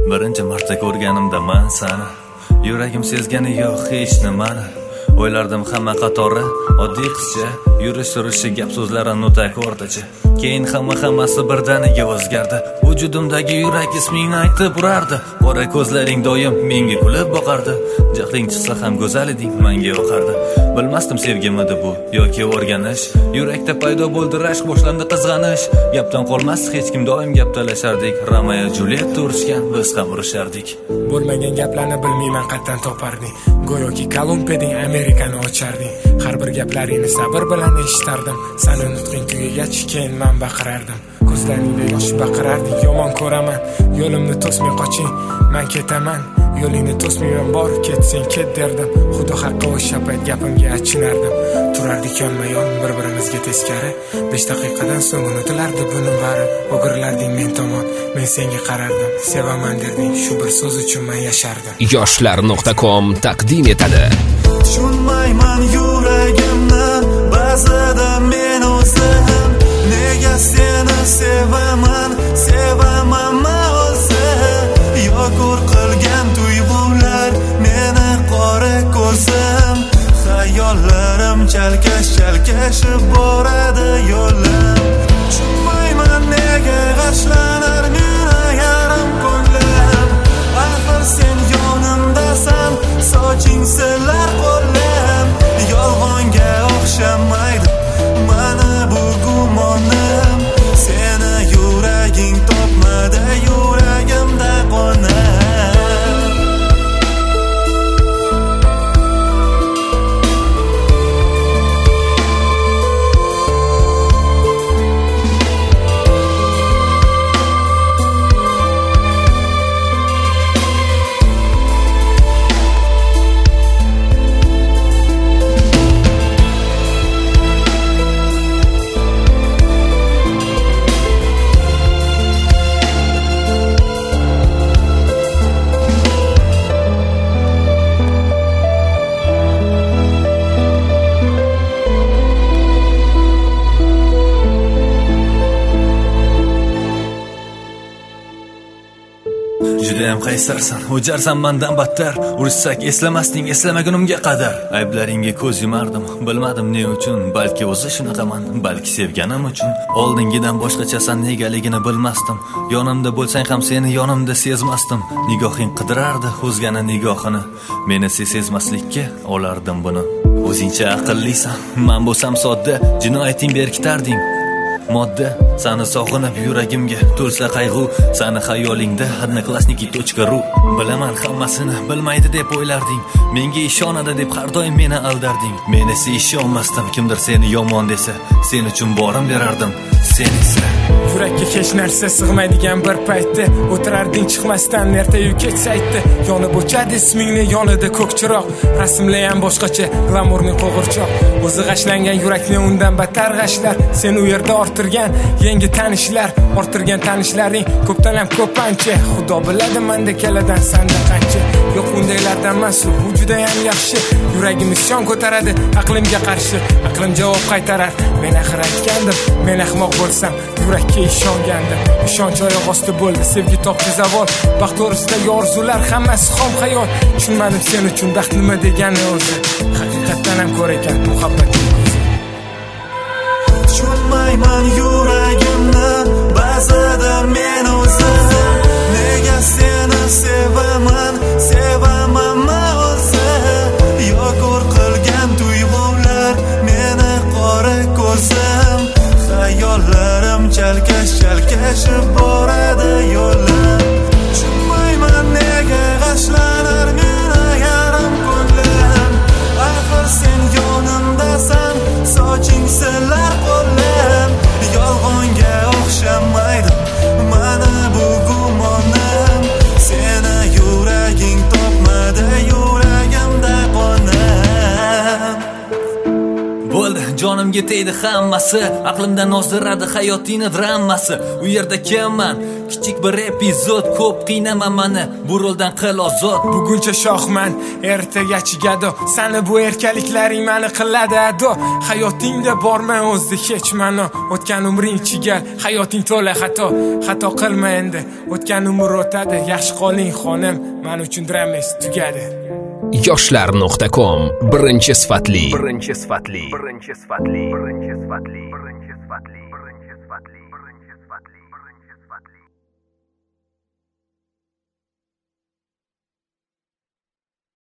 Birinchi marta ko'rganimda man sani, yuragim sezgani yo'q hech nimani. O'ylardim hamma qatori oddiy qizcha, yurish-turishi gap so'zlari notak o'rtacha. Keyin hammasi birdaniga o'zgardi. Vujudimdagi yurak ismingni aytib urardi. Qora ko'zlaring doim menga kulib boqardi. Jahling chiqsa ham go'zal eding, menga yoqardi. Bilmasdim sevgimidi bu yoki o'rganish. Yurakda paydo bo'ldi rashq, boshlandi qizg'anish. Gapdan qolmas hech kim, doim gap talashardik. Romeo Juliet urushgan, biz ham urushardik. Bo'lmagan gaplarni bilmayman qatdan toparding. Go'yoki Kolumbiyading Amerikani ochardim. Har bir gaplaringni sabr bilan eshitardim. Sani nutqing tugagach keyin men baqirardim. Ko'zlaringda yosh baqirardik, yomon ko'raman. Yo'limni to'smay qoching, men ketaman. Yo'lingni to'smayman, bor ketsang ket derdim. Xudo haqqi o'sha payt gapimga achinardim. Turardik yonma-yon bir-birimizga teskari. 5 daqiqadan so'ng unutilardi buni bari. O'girlarding men tomon, men senga qarardim. Sevaman derding, shu bir so'z uchun men yashardim. Yoshlar.com taqdim etadi. Tushunmayman yuragimni, ba'zida men o'zim nega seni sevaman o'zim. Yo'q qilgan tuyg'ular meni qora ko'zim. Xayollarim chalkashib boradi yo'lim. Tushunmayman nega g'ashlanar meni yarim ko'nglim. Axir sen yonimdasan, soching silar qo'lim. Yolg'onga o'xshamaydi mana bu gumonim. Seni yuraging topmadi, yuragimda qo'nar. Judayam qaysarsan, o'jarsan mendan battar. Urushsak eslamasding, eslamagunimga qadar. Ayblaringga ko'z yumardim, bilmadim ne uchun. Balki o'zi shunaqaman, balki sevganim uchun. Oldingidan boshqachasan, negaligini bilmasdim. Yonimda bo'lsang ham seni yonimda sezmasdim. Nigohing qidirardi o'zgani nigohini. Meni sezmaslikka olardim buni. O'zingcha aqllisan, men bo'lsam sodda, jinoyating berkitarding. Modda seni sog'inib yuragimga to'lsa qayg'u, seni xayolingda odnoklassniki.ru. Bilaman hammasini bilmaydi deb o'ylarding, menga ishonadi deb har doim meni aldarding. Men esa ishonmasdim, kimdir seni yomon desa, sen uchun borim berardim. Sen esa yurakka hech narsa sig'maydigan bir paytda o'tirarding chiqmasdan ertayu kech saytda. Yonib o'chadi ismingni yonida ko'k chiroq. Rasmlayam boshqacha glamurni qo'g'irchoq. O'zi g'ashlangan yurakni undan battar g'ashlar. Sen u yerda orttirgan yangi tanishlar, orttirgan tanishlaring ko'pdan ham ko'pancha. Xudo biladi menda keladan sanda qancha. Yo'q undaylardan mas'ul, bu juda ham yaxshi. Yuragim isyon ko'taradi aqlimga qarshi. Aqlim javob qaytarar. Men axir aytgandim, men ahmoq bo'lsam yurakka ishongandim. Ishonch oyoq osti bo'ldi, sevgi topdi zavol. Baxt to'g'risidagi orzular hammasi xom xayol. Tushunmadim sen uchun baxt nima degani o'zi. Haqiqatdan ham ko'r ekan muhabbatning ko'zi. Tushunmayman yuragimni, ba'zida men o'zim nega seni sevaman o'zim. Yo'q qilgan tuyg'ular meni qora ko'zim. Xayollarim chalkashib boradi yo'lim. Tushunmayman nega g'ashlanar meni yarim ko'nglim. Axir sen yonimdasan, soching silar qo'lim. Yolg'onga o'xshamaydi mana bu gumonim. Seni yuraging topmadi, yuragimda qo'nar. Bo'ldi, jonim menga tegdi hammasi, aqlimdan ozdiradi hayotingni dramasi. U yerda kimman? Kichik bir epizod, ko'p qiynama mani, bu roldan qil ozod. Buguncha shohman, ertagachi gado, sani bu erkaliklaring meni qiladi ado. Hayotingda borman o'zda hech ma'no, o'tgan umring chigal, hayoting to'la xato qilma endi, o'tgan umr o'tadi, yaxshi qoling xonim, men uchun dramas tugadi. yoshlar.com birinchi sifatli.